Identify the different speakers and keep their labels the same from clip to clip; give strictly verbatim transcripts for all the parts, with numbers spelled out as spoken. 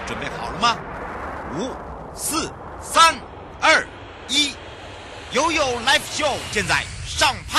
Speaker 1: 准备好了吗？五、四、三、二、一，悠悠 Live Show 现在上拍。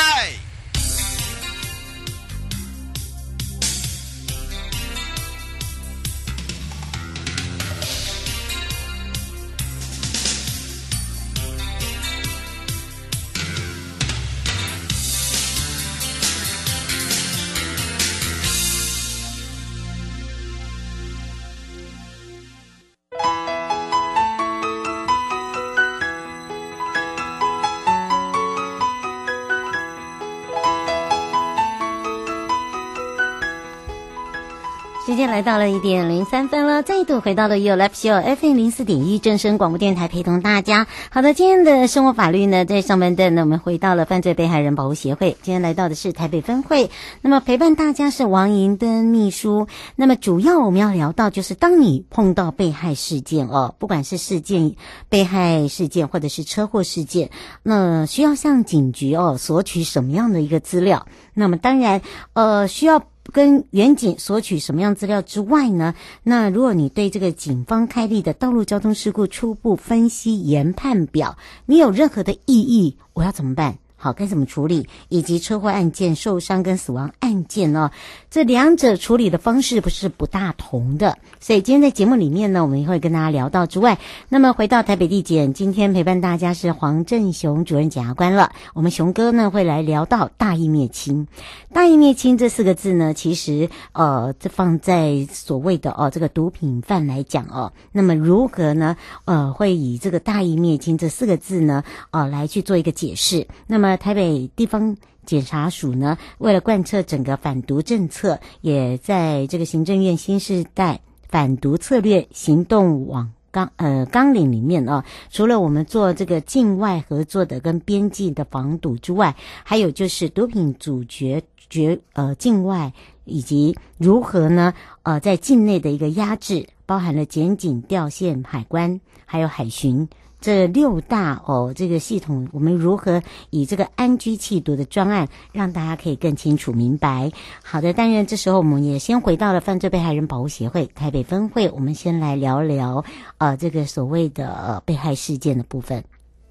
Speaker 2: 时间来到了一点零三分了，再度回到了 You Live Show F M 零四点一正声广播电台，陪同大家。好的，今天的生活法律呢，在上半段呢，我们回到了犯罪被害人保护协会，今天来到的是台北分会。那么陪伴大家是王银灯秘书。那么主要我们要聊到就是，当你碰到被害事件哦，不管是事件被害事件或者是车祸事件，那需要向警局哦索取什么样的一个资料？那么当然，呃，需要跟远警索取什么样资料之外呢？那如果你对这个警方开立的道路交通事故初步分析研判表，你有任何的异议，我要怎么办？好，该怎么处理？以及车祸案件、受伤跟死亡案件呢、哦，这两者处理的方式不是不大同的。所以今天在节目里面呢，我们也会跟大家聊到之外，那么回到台北地检，今天陪伴大家是黄正雄主任检察官了。我们雄哥呢会来聊到大义灭亲。大义灭亲这四个字呢，其实呃，这放在所谓的哦这个毒品犯来讲哦，那么如何呢？呃，会以这个大义灭亲这四个字呢，呃，来去做一个解释。那么台北地方检察署呢，为了贯彻整个反毒政策，也在这个行政院新世代反毒策略行动网纲呃纲领里面啊，除了我们做这个境外合作的跟边境的防堵之外，还有就是毒品阻绝绝呃境外以及如何呢呃在境内的一个压制，包含了检警、调线、海关还有海巡。这六大哦，这个系统我们如何以这个安居气毒的专案，让大家可以更清楚明白。好的，当然这时候我们也先回到了犯罪被害人保护协会台北分会，我们先来聊聊呃这个所谓的、呃、被害事件的部分。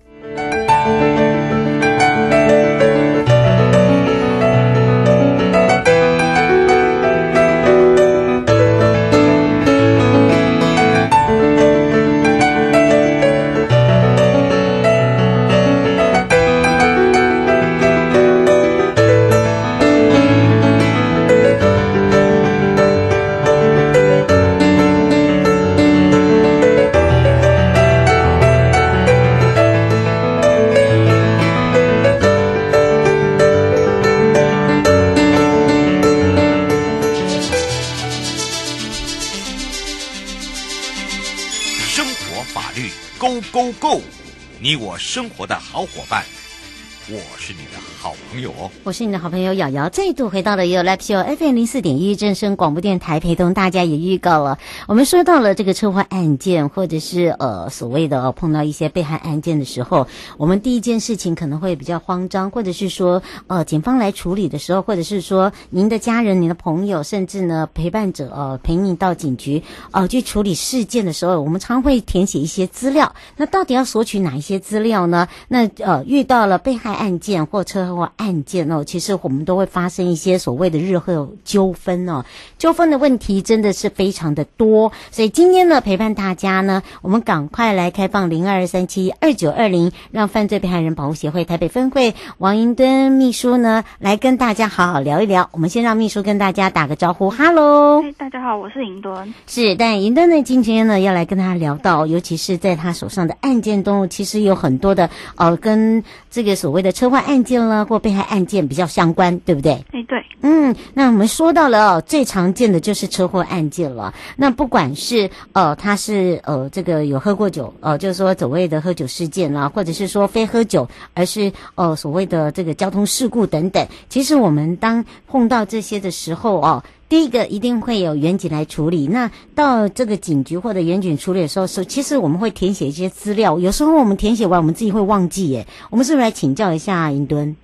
Speaker 1: Go Go Go！ 你我生活的好伙伴，我是你的好朋友哦，
Speaker 2: 我是你的好朋友瑶瑶，再度回到了 You Live Show F M 零四点一正声广播电台，陪同大家也预告了，我们说到了这个车祸案件，或者是呃所谓的、呃、碰到一些被害案件的时候，我们第一件事情可能会比较慌张，或者是说呃警方来处理的时候，或者是说您的家人、您的朋友，甚至呢陪伴者呃陪你到警局呃去处理事件的时候，我们常会填写一些资料。那到底要索取哪一些资料呢？那呃遇到了被害案件或车祸案件哦，其实我们都会发生一些所谓的日后纠纷哦，纠纷的问题真的是非常的多，所以今天呢陪伴大家呢，我们赶快来开放零二三七二九二零，让犯罪被害人保护协会台北分会王银敦秘书呢来跟大家好好聊一聊。我们先让秘书跟大家打个招呼，哈喽，
Speaker 3: 大家好，我是银敦。
Speaker 2: 是，但银敦呢今天呢要来跟他聊到，尤其是在他手上的案件中，其实有很多的呃跟这个所谓的车祸案件啦或被害案件比较相关，对不对？
Speaker 3: 哎，对。
Speaker 2: 嗯，那我们说到了、哦、最常见的就是车祸案件了。那不管是呃他是呃这个有喝过酒，呃就是说所谓的喝酒事件啦，或者是说非喝酒，而是呃所谓的这个交通事故等等。其实我们当碰到这些的时候哦，第一个一定会有远警来处理。那到这个警局或者远警处理的时候，是其实我们会填写一些资料，有时候我们填写完我们自己会忘记耶。我们是不是来请教一下银敦？
Speaker 3: 嘿。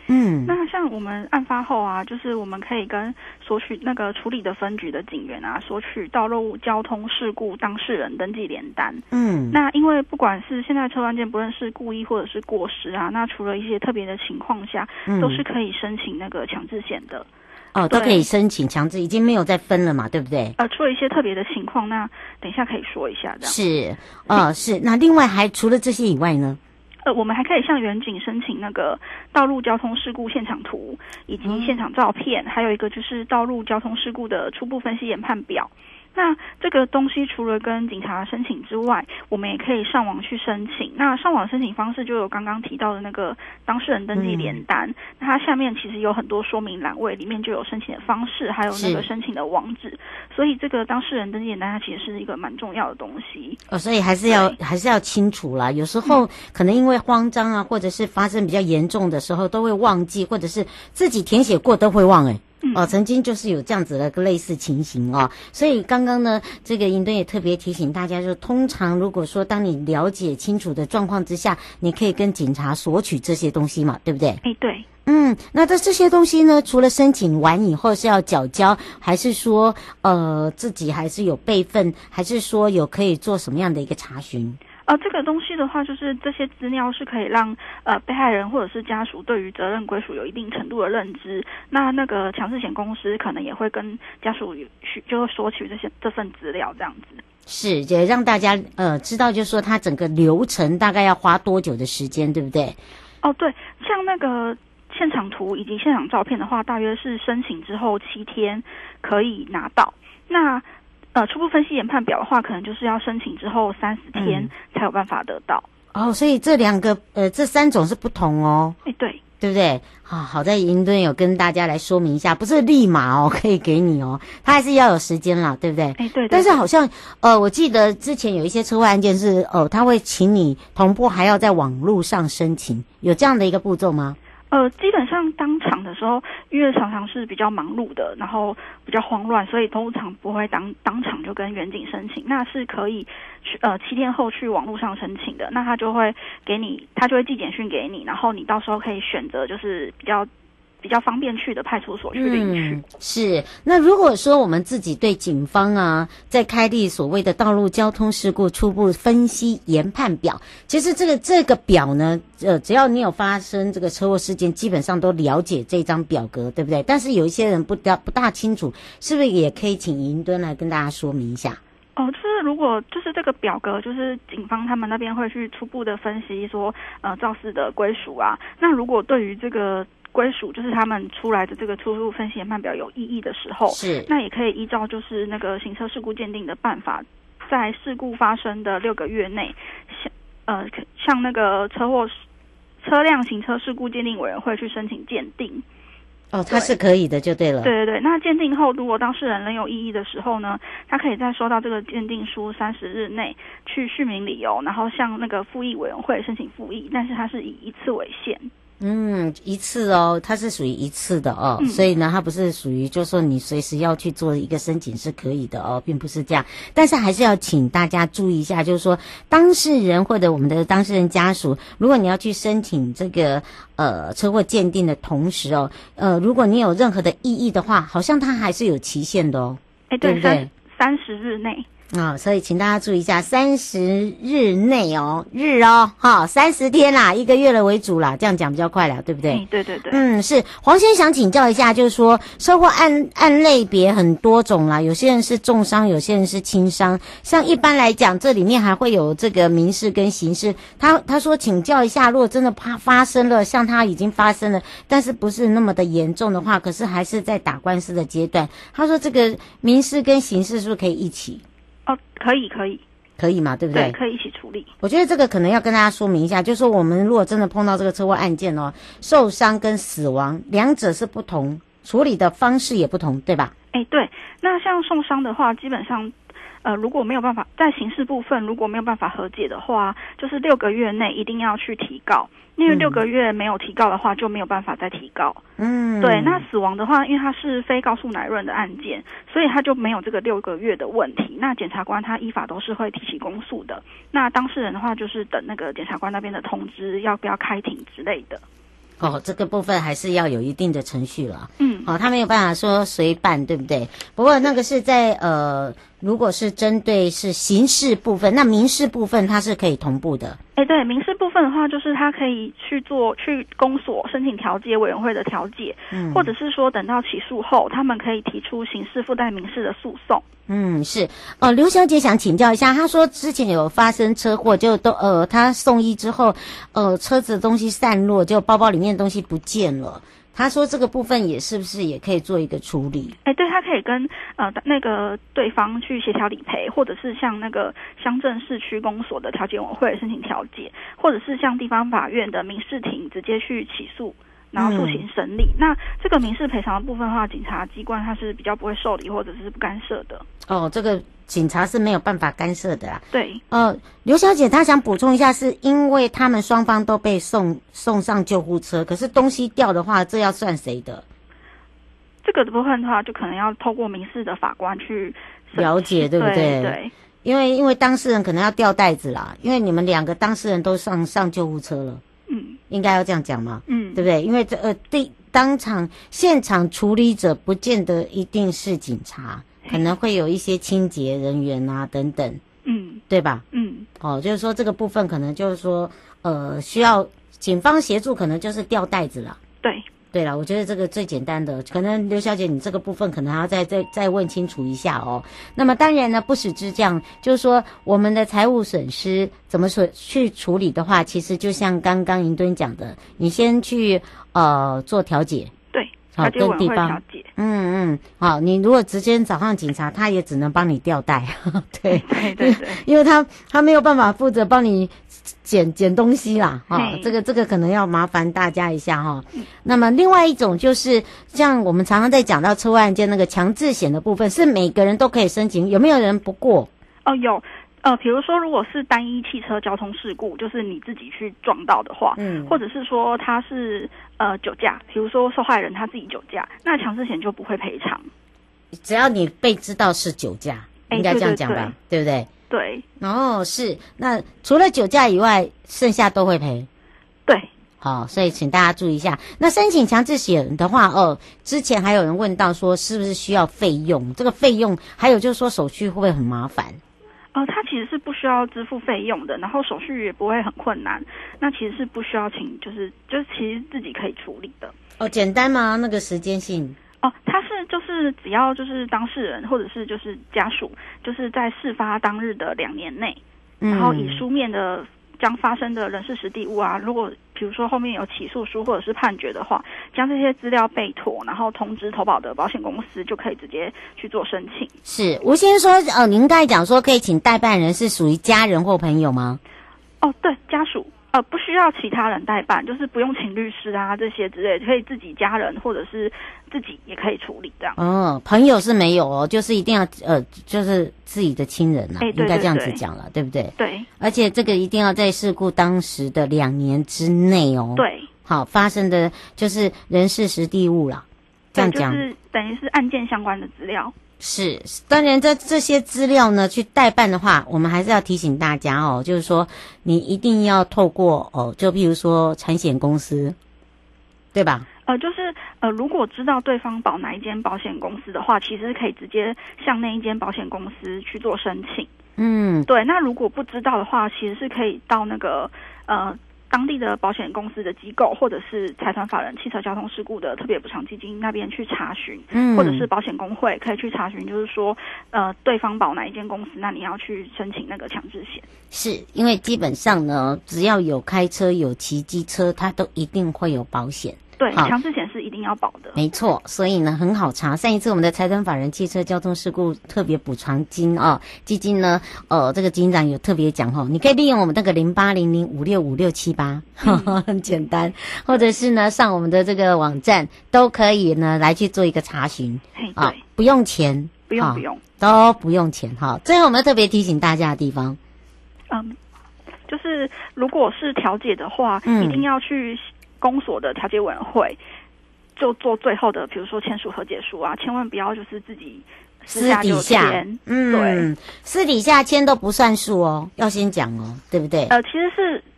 Speaker 2: 嗯，
Speaker 3: 那像我们案发后啊，就是我们可以跟索取那个处理的分局的警员啊，索取道路交通事故当事人登记联单。
Speaker 2: 嗯，
Speaker 3: 那因为不管是现在车祸案件，不论是故意或者是过失啊，那除了一些特别的情况下，
Speaker 2: 嗯、
Speaker 3: 都是可以申请那个强制险的。
Speaker 2: 哦，都可以申请强制，已经没有再分了嘛，对不对？
Speaker 3: 呃，除了一些特别的情况，那等一下可以说一下这样。
Speaker 2: 是，呃，是。那另外还除了这些以外呢？
Speaker 3: 呃，我们还可以向远景申请那个道路交通事故现场图，以及现场照片，嗯、还有一个就是道路交通事故的初步分析研判表。那这个东西除了跟警察申请之外，我们也可以上网去申请。那上网申请方式就有刚刚提到的那个当事人登记联单，嗯、那它下面其实有很多说明栏位，里面就有申请的方式，还有那个申请的网址。所以这个当事人登记联单它其实是一个蛮重要的东西。
Speaker 2: 哦，所以还是要还是要清楚啦。有时候可能因为慌张啊，或者是发生比较严重的时候，都会忘记，或者是自己填写过都会忘哎。哦，曾经就是有这样子的个类似情形哦，所以刚刚呢，这个银墩也特别提醒大家，就通常如果说当你了解清楚的状况之下，你可以跟警察索取这些东西嘛，对不对？
Speaker 3: 哎，对。
Speaker 2: 嗯，那这这些东西呢，除了申请完以后是要缴交，还是说呃自己还是有备份，还是说有可以做什么样的一个查询？
Speaker 3: 呃，这个东西的话，就是这些资料是可以让呃被害人或者是家属对于责任归属有一定程度的认知。那那个强制险公司可能也会跟家属取，就索取这些这份资料，这样子。
Speaker 2: 是，也让大家呃知道，就是说它整个流程大概要花多久的时间，对不对？
Speaker 3: 哦，对，像那个现场图以及现场照片的话，大约是申请之后七天可以拿到。那呃，初步分析研判表的话，可能就是要申请之后三十天才有办法得到。
Speaker 2: 嗯、哦，所以这两个呃，这三种是不同哦。
Speaker 3: 哎，对，
Speaker 2: 对不对？好，好在银墩有跟大家来说明一下，不是立马哦可以给你哦，它还是要有时间啦，对不对？
Speaker 3: 哎，对。
Speaker 2: 但是好像呃，我记得之前有一些车祸案件是哦，他会请你同步还要在网络上申请，有这样的一个步骤吗？
Speaker 3: 呃，基本上当场的时候，因为常常是比较忙碌的，然后比较慌乱，所以通常不会当当场就跟远景申请，那是可以去呃七天后去网络上申请的。那他就会给你，他就会寄简讯给你，然后你到时候可以选择就是比较比较方便去的派出所去领取。
Speaker 2: 嗯，是。那如果说我们自己对警方啊，在开立所谓的道路交通事故初步分析研判表，其实这个这个表呢，呃，只要你有发生这个车祸事件，基本上都了解这张表格，对不对？但是有一些人不大不大清楚，是不是也可以请银墩来跟大家说明一下？
Speaker 3: 哦，就是如果就是这个表格，就是警方他们那边会去初步的分析说，呃，肇事的归属啊。那如果对于这个归属，就是他们出来的这个初步分析研判表有异议的时候，
Speaker 2: 是
Speaker 3: 那也可以依照就是那个行车事故鉴定的办法，在事故发生的六个月内，像呃向那个车祸车辆行车事故鉴定委员会去申请鉴定。
Speaker 2: 哦，它是可以的，就对了。
Speaker 3: 对对对，那鉴定后，如果当事人仍有异议的时候呢，他可以在收到这个鉴定书三十日内去续明理由，然后向那个复议委员会申请复议，但是它是以一次为限。
Speaker 2: 嗯，一次哦，它是属于一次的哦，嗯、所以呢，它不是属于就是说你随时要去做一个申请是可以的哦，并不是这样。但是还是要请大家注意一下，就是说当事人或者我们的当事人家属，如果你要去申请这个呃车祸鉴定的同时哦，呃，如果你有任何的异议的话，好像它还是有期限的哦，
Speaker 3: 哎，对，
Speaker 2: 对不对？
Speaker 3: 三十日内。
Speaker 2: 啊、哦，所以请大家注意一下，三十日内哦，日哦，哈，三十天啦，一个月了为主啦，这样讲比较快啦，对不对？
Speaker 3: 嗯，对对对。
Speaker 2: 嗯，是黄先想请教一下，就是说车祸案案类别很多种啦，有些人是重伤，有些人是轻伤。像一般来讲，这里面还会有这个民事跟刑事。他他说请教一下，如果真的发发生了，像他已经发生了，但是不是那么的严重的话，可是还是在打官司的阶段。他说这个民事跟刑事是不是可以一起？
Speaker 3: 哦，可以可以
Speaker 2: 可以嘛，对不对？
Speaker 3: 对，可以一起处理。
Speaker 2: 我觉得这个可能要跟大家说明一下，就是说我们如果真的碰到这个车祸案件哦，受伤跟死亡两者是不同，处理的方式也不同，对吧？
Speaker 3: 哎，对。那像受伤的话，基本上呃，如果没有办法在刑事部分如果没有办法和解的话，就是六个月内一定要去提告。因为六个月没有提告的话，就没有办法再提告。嗯，对。那死亡的话，因为它是非告诉乃论的案件，所以它就没有这个六个月的问题。那检察官他依法都是会提起公诉的。那当事人的话，就是等那个检察官那边的通知，要不要开庭之类的。
Speaker 2: 哦，这个部分还是要有一定的程序了。
Speaker 3: 嗯，
Speaker 2: 哦，他没有办法说随办，对不对？不过那个是在呃，如果是针对是刑事部分，那民事部分它是可以同步的。
Speaker 3: 哎，对，民事部分的话，就是他可以去做去公所申请调解委员会的调解，嗯，或者是说等到起诉后，他们可以提出刑事附带民事的诉讼。
Speaker 2: 嗯，是哦，刘小姐想请教一下，她说之前有发生车祸，就都呃，她送医之后，呃，车子的东西散落，就包包里面的东西不见了。她说这个部分也是不是也可以做一个处理？
Speaker 3: 哎，对，他可以跟呃那个对方去协调理赔，或者是向那个乡镇市区公所的调解委员会申请调解，或者是向地方法院的民事庭直接去起诉。然后诉请审理、嗯，那这个民事赔偿的部分的话，警察机关它是比较不会受理或者是不干涉的。
Speaker 2: 哦，这个警察是没有办法干涉的啦。
Speaker 3: 对。
Speaker 2: 呃，刘小姐她想补充一下，是因为他们双方都被送送上救护车，可是东西掉的话，这要算谁的？
Speaker 3: 这个部分的话，就可能要透过民事的法官去
Speaker 2: 了解，对不对？
Speaker 3: 对。对
Speaker 2: 因为因为当事人可能要吊袋子啦，因为你们两个当事人都上上救护车了。嗯，应该要这样讲嘛，嗯，对不对？因为这呃，对，当场现场处理者不见得一定是警察，可能会有一些清洁人员啊等等，嗯，对吧？嗯，哦，就是说这个部分可能就是说，呃，需要警方协助，可能就是吊袋子了。
Speaker 3: 对。
Speaker 2: 对了，我觉得这个最简单的，可能刘小姐你这个部分可能还要再再再问清楚一下哦。那么当然呢，不止之这样，就是说我们的财务损失怎么说去处理的话，其实就像刚刚银墩讲的，你先去呃做调解，
Speaker 3: 对，
Speaker 2: 好跟地方，嗯嗯，好，你如果直接找上警察，他也只能帮你吊带，对
Speaker 3: 对对对，
Speaker 2: 因为他他没有办法负责帮你捡捡东西啦，哈、哦，这个这个可能要麻烦大家一下哈、哦。那么另外一种就是像我们常常在讲到车祸案件那个强制险的部分，是每个人都可以申请，有没有人不过？
Speaker 3: 哦，有。呃，比如说，如果是单一汽车交通事故，就是你自己去撞到的话，嗯，或者是说他是呃酒驾，比如说受害人他自己酒驾，那强制险就不会赔偿。
Speaker 2: 只要你被知道是酒驾，应该这样讲吧，对不对？
Speaker 3: 对。
Speaker 2: 哦，是。那除了酒驾以外，剩下都会赔。
Speaker 3: 对。
Speaker 2: 好、哦，所以请大家注意一下。那申请强制险的话，哦，之前还有人问到说，是不是需要费用？这个费用，还有就是说手续会不会很麻烦？
Speaker 3: 呃，它其实是不需要支付费用的，然后手续也不会很困难。那其实是不需要请，就是就是其实自己可以处理的。
Speaker 2: 哦，简单吗？那个时间性？
Speaker 3: 哦，它是就是只要就是当事人或者是就是家属，就是在事发当日的两年内，然后以书面的将发生的人事实地物啊，如果比如说后面有起诉书或者是判决的话，将这些资料备妥，然后通知投保的保险公司，就可以直接去做申请。
Speaker 2: 是，吴先生说，呃，您刚才讲说可以请代办人是属于家人或朋友吗？
Speaker 3: 哦，对，家属。呃，不需要其他人代办，就是不用请律师啊这些之类的，可以自己家人或者是自己也可以处理这样。
Speaker 2: 哦，朋友是没有哦，就是一定要呃，就是自己的亲人啊，
Speaker 3: 欸、
Speaker 2: 应该这样子讲了，对不对？
Speaker 3: 对。
Speaker 2: 而且这个一定要在事故当时的两年之内哦。
Speaker 3: 对。
Speaker 2: 好，发生的就是人事实地物啦，这样讲。
Speaker 3: 就是等于是案件相关的资料。
Speaker 2: 是，当然这这些资料呢，去代办的话，我们还是要提醒大家哦，就是说你一定要透过哦，就譬如说产险公司，对吧？
Speaker 3: 呃，就是呃，如果知道对方保哪一间保险公司的话，其实可以直接向那一间保险公司去做申请。嗯，对。那如果不知道的话，其实是可以到那个呃。当地的保险公司的机构，或者是财团法人汽车交通事故的特别补偿基金那边去查询，嗯，或者是保险公会可以去查询，就是说，呃，对方保哪一间公司，那你要去申请那个强制险。
Speaker 2: 是因为基本上呢，只要有开车有骑机车，它都一定会有保险。
Speaker 3: 对，强制险是一定要保的。
Speaker 2: 没错，所以呢很好查。上一次我们的财团法人汽车交通事故特别补偿金啊、哦、基金呢，呃，这个金长有特别讲哈、哦，你可以利用我们那个零八零零五六五六七八，很简单，或者是呢上我们的这个网站都可以呢来去做一个查询
Speaker 3: 啊、哦，
Speaker 2: 不用钱，
Speaker 3: 不用不用，
Speaker 2: 都不用钱哈。最后我们特别提醒大家的地方，
Speaker 3: 嗯，就是如果是调解的话，嗯、一定要去公所的调解委员会，就做最后的，比如说签署和解书啊，千万不要就是自己私下就签，
Speaker 2: 嗯，对，私底下签都不算数哦，要先讲哦，对不对？
Speaker 3: 呃，其实是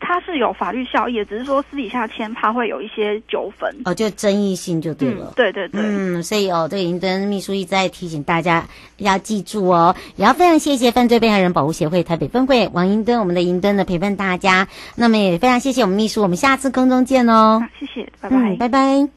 Speaker 3: 它是有法律效益的，只是说私底下签怕会有一些纠纷。
Speaker 2: 哦，就争议性就对了。
Speaker 3: 嗯、对对对。
Speaker 2: 嗯，所以哦，这个银灯秘书一直在提醒大家要记住哦，也要非常谢谢犯罪被害人保护协会台北分会王银灯，我们的银灯呢陪伴大家。那么也非常谢谢我们秘书，我们下次空中见哦。
Speaker 3: 啊、谢谢，拜拜，
Speaker 2: 嗯、拜拜。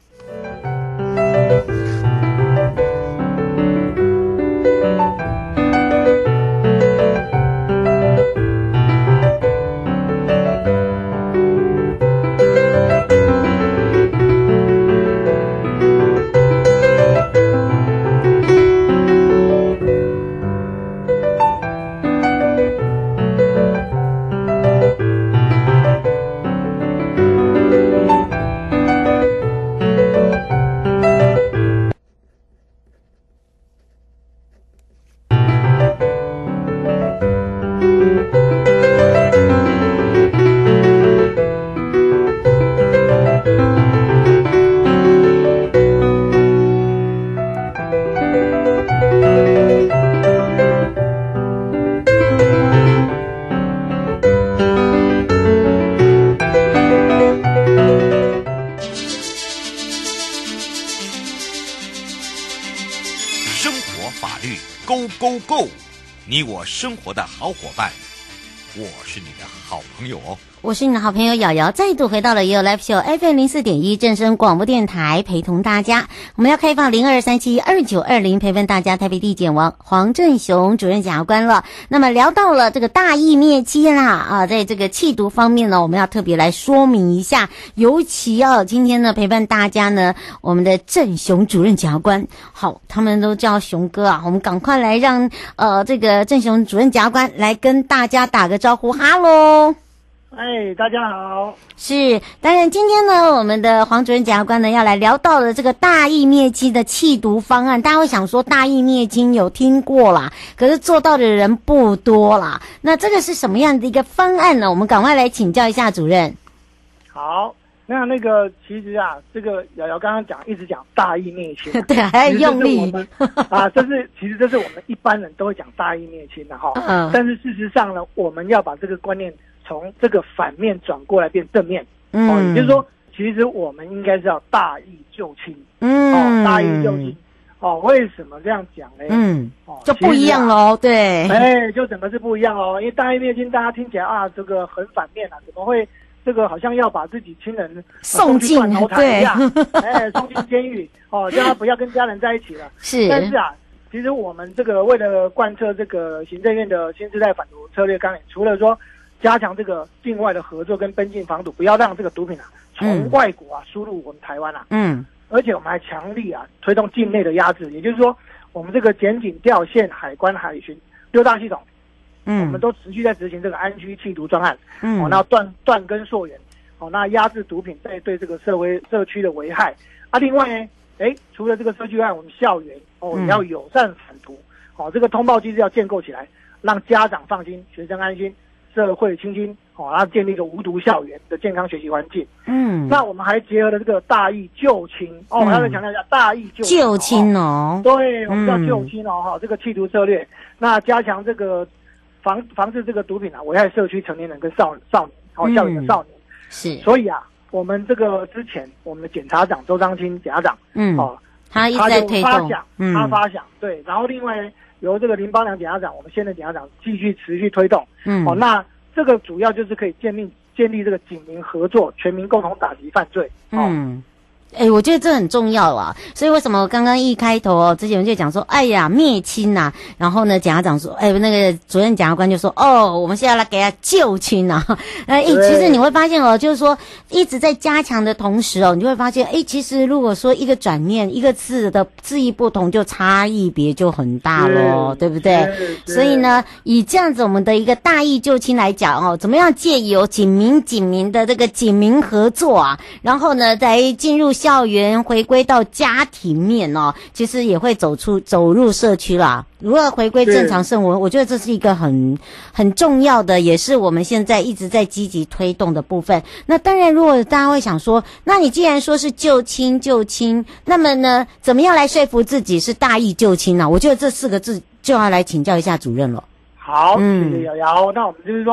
Speaker 1: Go Go Go！ 你我生活的好伙伴，我是你的好朋友哦。
Speaker 2: 我是你的好朋友瑶瑶，再度回到了也有 Live Show F M 零四点一正声广播电台，陪同大家。我们要开放零二三七二九二零，陪伴大家台北地检王黄正雄主任检察官了。那么聊到了这个大义灭妻啦啊，在这个缉毒方面呢，我们要特别来说明一下，尤其哦，今天呢陪伴大家呢，我们的正雄主任检察官，好，他们都叫雄哥啊，我们赶快来让呃这个正雄主任检察官来跟大家打个招呼，哈喽。
Speaker 4: 哎，大家好。
Speaker 2: 是，当然今天呢，我们的黄主任检察官呢要来聊到了这个大义灭妻的缉毒方案。大家会想说，大义灭亲有听过啦，可是做到的人不多啦。那这个是什么样的一个方案呢？我们赶快来请教一下主任。
Speaker 4: 好，那那个其实啊，这个瑶瑶刚刚讲，一直讲大义灭亲、啊，
Speaker 2: 对，还要用力
Speaker 4: 啊，这是其实这是我们一般人都会讲大义灭亲的哈。嗯。但是事实上呢，我们要把这个观念从这个反面转过来变正面，嗯，哦，也就是说，其实我们应该是要大义救亲，嗯，哦，大义救亲，哦，为什么这样讲呢？
Speaker 2: 嗯，哦，就不一样喽，对，
Speaker 4: 哎，就整个是不一样哦，因为大义灭亲，大家听起来啊，这个很反面啊，怎么会这个好像要把自己亲人
Speaker 2: 送进
Speaker 4: 断头台一样，哎，送进监狱，哦，叫他不要跟家人在一起了，
Speaker 2: 是，
Speaker 4: 但是啊。其实我们这个为了贯彻这个行政院的新时代反毒策略纲领，除了说加强这个境外的合作跟跟进防堵，不要让这个毒品啊从外国啊输入我们台湾啊，嗯，而且我们还强力啊推动境内的压制，也就是说，我们这个检警调线海关海巡六大系统，嗯，我们都持续在执行这个安居缉毒专案，嗯，哦，那断断根溯源，哦，那压制毒品在对这个社会社区的危害啊，另外呢，哎，除了这个社区外，我们校园哦也要友善反毒，哦，这个通报机制要建构起来，让家长放心，学生安心。社会清新，哦，然后建立一个无毒校园的健康学习环境。嗯，那我们还结合了这个大义救亲，哦，我要再强调一下，大义救
Speaker 2: 救亲哦，
Speaker 4: 对，我们叫救亲哦，哈、嗯，这个缉毒策略，那加强这个防防治这个毒品啊危害社区成年人跟少少年，哦，校园的少年。
Speaker 2: 是，
Speaker 4: 所以啊，我们这个之前我们的检察长周章清检察长，嗯，哦，
Speaker 2: 他一直在推动，
Speaker 4: 他发想，嗯，他发想，对，然后另外呢。由这个林邦良检察长，我们现任检察长继续持续推动。嗯，哦，那这个主要就是可以建立建立这个警民合作，全民共同打击犯罪。哦、
Speaker 2: 嗯。哎、欸，我觉得这很重要啊，所以为什么我刚刚一开头哦，之前就讲说，哎呀，灭亲呐、啊，然后呢，检察长说，哎，那个主任检察官就说，哦，我们现在来给他救亲呐、啊，哎，其实你会发现哦，就是说一直在加强的同时哦，你就会发现，哎，其实如果说一个转念，一个字的字义不同，就差异别就很大咯，对不对？所以呢，以这样子我们的一个大义救亲来讲哦，怎么样借由警民警民的这个警民合作啊，然后呢，再进入校园回归到家庭面哦，其实也会走出走入社区啦。如何回归正常生活，我觉得这是一个很很重要的，也是我们现在一直在积极推动的部分。那当然，如果大家会想说，那你既然说是救亲救亲，那么呢，怎么样来说服自己是大义救亲呢、啊？我觉得这四个字就要来请教一下主任了。
Speaker 4: 好，谢谢瑶瑶。那我们就是说，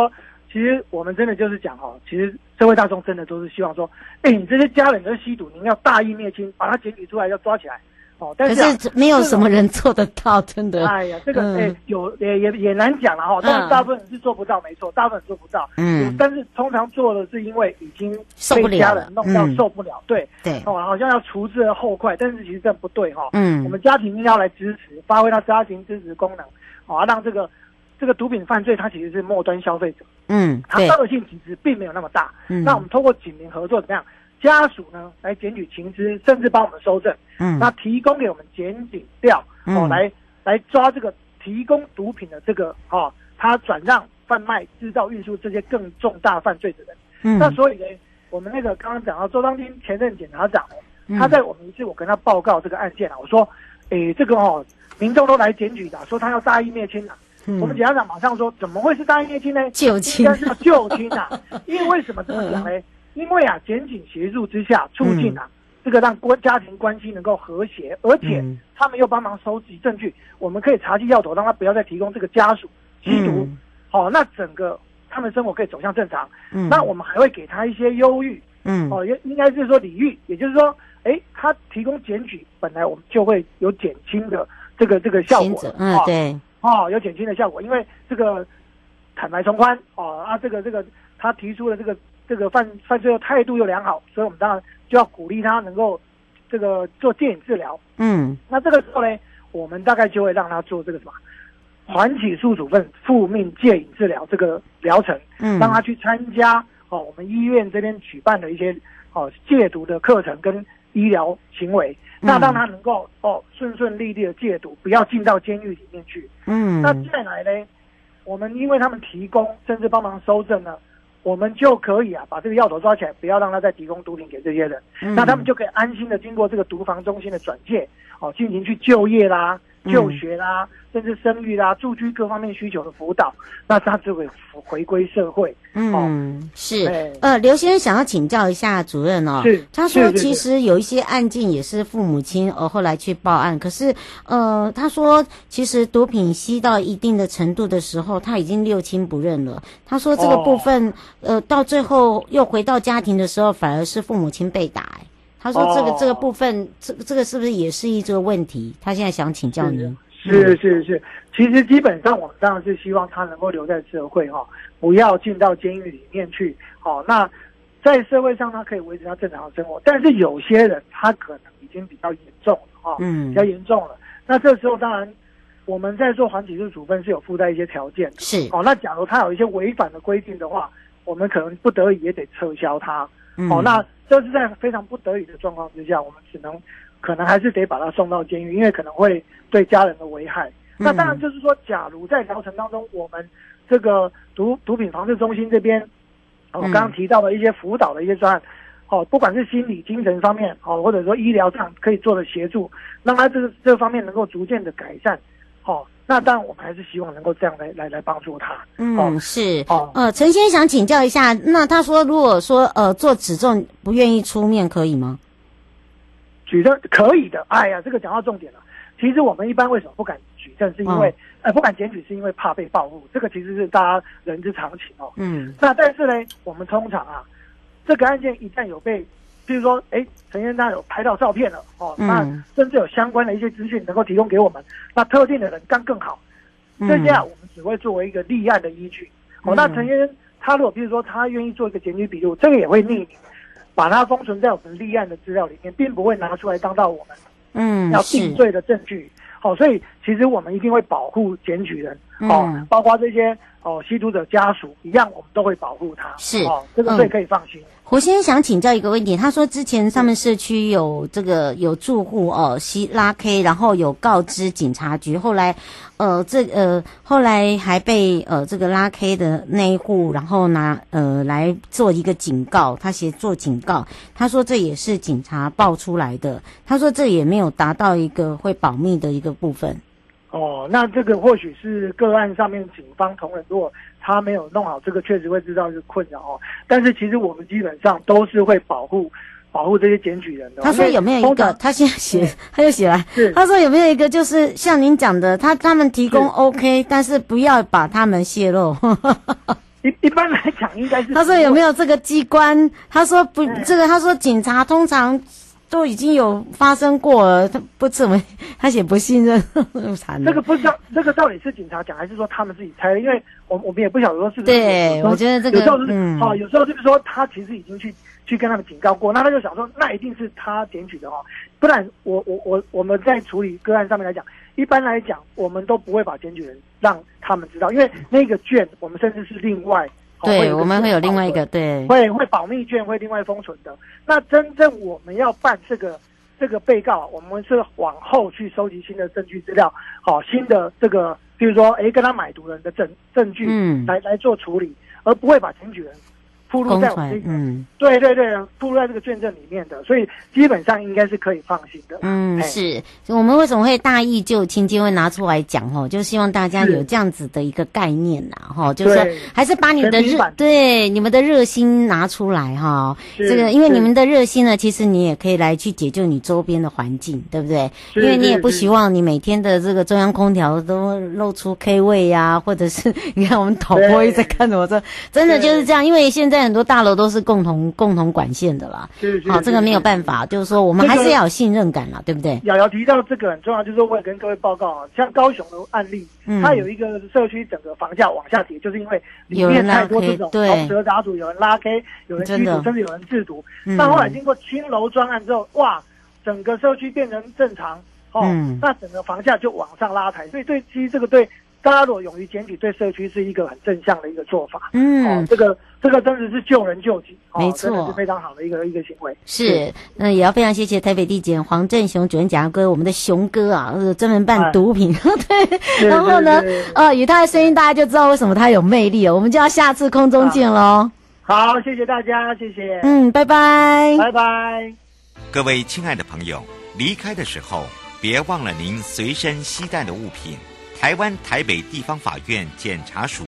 Speaker 4: 其实我们真的就是讲哦，其实社会大众真的都是希望说，哎，你这些家人都吸毒，你要大义灭亲，把他检举出来，要抓起来。哦，但是、啊、
Speaker 2: 可是没有什么人做得到，真的。
Speaker 4: 哎呀，这个哎、嗯，有也也也难讲了哈。但是大部分人是做不到，没错，大部分人做不到。嗯，但是通常做的是因为已经被家人弄到受不了，对
Speaker 2: 对，
Speaker 4: 哦，好像要除之而后快，但是其实这不对哈。
Speaker 2: 嗯，
Speaker 4: 我们家庭应该要来支持，发挥到家庭支持功能，啊，让这个这个毒品犯罪它其实是末端消费者，
Speaker 2: 嗯，
Speaker 4: 它恶性其实并没有那么大。嗯，那我们透过警民合作怎么样？家属呢来检举情资，甚至帮我们收证，嗯，那提供给我们检警调，哦，嗯、来来抓这个提供毒品的这个哦，他转让、贩卖、制造、运输这些更重大犯罪的人。嗯，那所以呢，我们那个刚刚讲到周当今前任检察长呢，嗯、他在我们一次我跟他报告这个案件啊，我说，诶，这个哦，民众都来检举的，说他要大义灭亲啊。嗯、我们检察长马上说，怎么会是大义灭亲呢？
Speaker 2: 救亲，
Speaker 4: 应该是要救亲啊！因为为什么这么讲呢？嗯因为啊，检警协助之下，促进啊，嗯、这个让关家庭关系能够和谐，而且他们又帮忙收集证据，我们可以查缉要头，让他不要再提供这个家属吸毒，嗯、哦，那整个他们生活可以走向正常。嗯、那我们还会给他一些优遇，嗯，哦，应该是说礼遇，也就是说，哎，他提供检举，本来我们就会有减轻的这个这个效果，
Speaker 2: 嗯，哦、对，
Speaker 4: 哦，有减轻的效果，因为这个坦白从宽，哦啊，这个这个他提出了这个。这个犯犯罪的态度又良好，所以我们当然就要鼓励他能够这个做戒瘾治疗。嗯，那这个时候呢，我们大概就会让他做这个什么缓起诉处分、复命戒瘾治疗这个疗程，嗯，让他去参加哦我们医院这边举办的一些哦戒毒的课程跟医疗行为，嗯、那让他能够哦顺顺利利的戒毒，不要进到监狱里面去。嗯，那再来呢，我们因为他们提供甚至帮忙收证呢。我们就可以啊，把这个药头抓起来，不要让他再提供毒品给这些人，嗯、那他们就可以安心的经过这个毒防中心的转介，哦，进行去就业啦、就学啦，嗯、甚至生育啦、住居各方面需求的辅导，那他就会回归社会。
Speaker 2: 嗯，哦、是。呃，刘先生想要请教一下主任哦，
Speaker 4: 是，
Speaker 2: 他说其实有一些案件也是父母亲呃后来去报案，可是呃他说其实毒品吸到一定的程度的时候，他已经六亲不认了。他说这个部分、哦、呃到最后又回到家庭的时候，反而是父母亲被打。哎，他说这个、哦、这个部分，这这个是不是也是一个问题？他现在想请教您。
Speaker 4: 是是是，其实基本上我们当然是希望他能够留在社会哈、哦，不要进到监狱里面去。好、哦，那在社会上他可以维持他正常的生活，但是有些人他可能已经比较严重了哈、哦，嗯，比较严重了。那这时候当然我们在做缓起诉处分是有附带一些条件的，
Speaker 2: 是。
Speaker 4: 哦，那假如他有一些违反的规定的话，我们可能不得已也得撤销他。嗯、哦，那这是在非常不得已的状况之下，我们只能可能还是得把他送到监狱，因为可能会对家人的危害。嗯、那当然就是说，假如在疗程当中，我们这个毒毒品防治中心这边，我、哦、刚刚提到的一些辅导的一些专案，哦，不管是心理、精神方面，哦，或者说医疗上可以做的协助，让他这个这方面能够逐渐的改善，哦，那当然我们还是希望能够这样来来来帮助他。
Speaker 2: 嗯，哦、是。哦，呃，陈先生想请教一下，那他说如果说呃做指证不愿意出面可以吗？
Speaker 4: 举证可以的。哎呀，这个讲到重点了。其实我们一般为什么不敢举证，是因为、哦、呃不敢检举，是因为怕被报复，这个其实是大家人之常情哦。嗯。那但是呢，我们通常啊，这个案件一旦有被，比如说，哎，陈先生有拍到照片了哦，嗯、那甚至有相关的一些资讯能够提供给我们，那特定的人更更好。嗯、这些啊，我们只会作为一个立案的依据。哦，嗯、那陈先生他如果比如说他愿意做一个检举笔录，这个也会匿名，把它封存在我们立案的资料里面，并不会拿出来当到我们。嗯，要定罪的证据，好、哦，所以其实我们一定会保护检举人，哦，嗯、包括这些哦吸毒者家属一样，我们都会保护他，
Speaker 2: 是，
Speaker 4: 哦，这个最可以放心。嗯、
Speaker 2: 胡先生想请教一个问题，他说之前上面社区有这个有住户哦吸拉 K， 然后有告知警察局，后来呃这呃后来还被呃这个拉 K 的那一户，然后拿呃来做一个警告，他写做警告，他说这也是警察爆出来的，他说这也没有达到一个会保密的一个部分。
Speaker 4: 哦，那这个或许是个案上面警方同仁，如果他没有弄好这个，确实会知道是困扰哦。但是其实我们基本上都是会保护保护这些检举人的。
Speaker 2: 他说有没有一个？他现在写，他就写来。他说有没有一个，就是像您讲的，他他们提供 OK， 但是不要把他们泄露。
Speaker 4: 一一般来讲应该是。
Speaker 2: 他说有没有这个机关？他说不，
Speaker 4: 嗯、
Speaker 2: 这个他说警察通常都已经有发生过了，他不怎么，他写不信任，惨了。
Speaker 4: 这个不知道，这个到底是警察讲还是说他们自己猜的？因为我我们也不晓得说是不是。
Speaker 2: 对，我觉得这个
Speaker 4: 有时候是
Speaker 2: 嗯，
Speaker 4: 哦，有时候就是说他其实已经去去跟他们警告过，那他就想说，那一定是他检举的哦，不然我我我我们在处理个案上面来讲，一般来讲我们都不会把检举人让他们知道，因为那个卷我们甚至是另外。
Speaker 2: 对，我们会有另外一个对，
Speaker 4: 会会保密卷会另外封存的。那真正我们要办这个这个被告，我们是往后去收集新的证据资料，好、哦、新的这个，比如说哎跟他买毒人的证证据，
Speaker 2: 嗯，
Speaker 4: 来来做处理，而不会把检举人铺露在我们这个，
Speaker 2: 嗯，
Speaker 4: 对对对，铺露在这个卷证里面的，所以基本上应该是可以放心的。
Speaker 2: 嗯，是我们为什么会大义救亲，今天会拿出来讲哦，就希望大家有这样子的一个概念呐，哈，就是说还是把你的热对你们的热心拿出来哈，这个因为你们的热心呢，其实你也可以来去解救你周边的环境，对不对？因为你也不希望你每天的这个中央空调都露出 K 味呀，或者是你看我们导播一直在看着我说，真的就是这样，因为现在很多大楼都是共同共同管线的啦，好，这个没有办法，就是说我们还是要有信任感啦，对不对？
Speaker 4: 瑶瑶提到这个很重要，就是说我也跟各位报告啊，像高雄的案例，嗯、它有一个社区整个房价往下跌，就是因为里面太多这种龙蛇杂组，有人拉 K， 有人吸毒，甚至有人制毒。但后来经过青楼专案之后，哇，整个社区变成正常，哦，嗯、那整个房价就往上拉抬，所以对其实这个对。大家如果勇于检举，对社区是一个很正向的一个做法。嗯，哦、这个这个真的是救人救己，哦、
Speaker 2: 没错，
Speaker 4: 真的是非常好的一个一个行为。
Speaker 2: 是，那也要非常谢谢台北地检黄正雄主任检察官，我们的雄哥啊，专门办毒品。哎、对，然后呢，呃，以他的声音，大家就知道为什么他有魅力了。我们就要下次空中见喽。
Speaker 4: 好，谢谢大家，谢谢。
Speaker 2: 嗯，拜拜，
Speaker 4: 拜拜。
Speaker 1: 各位亲爱的朋友，离开的时候别忘了您随身携带的物品。台湾台北地方法院检察署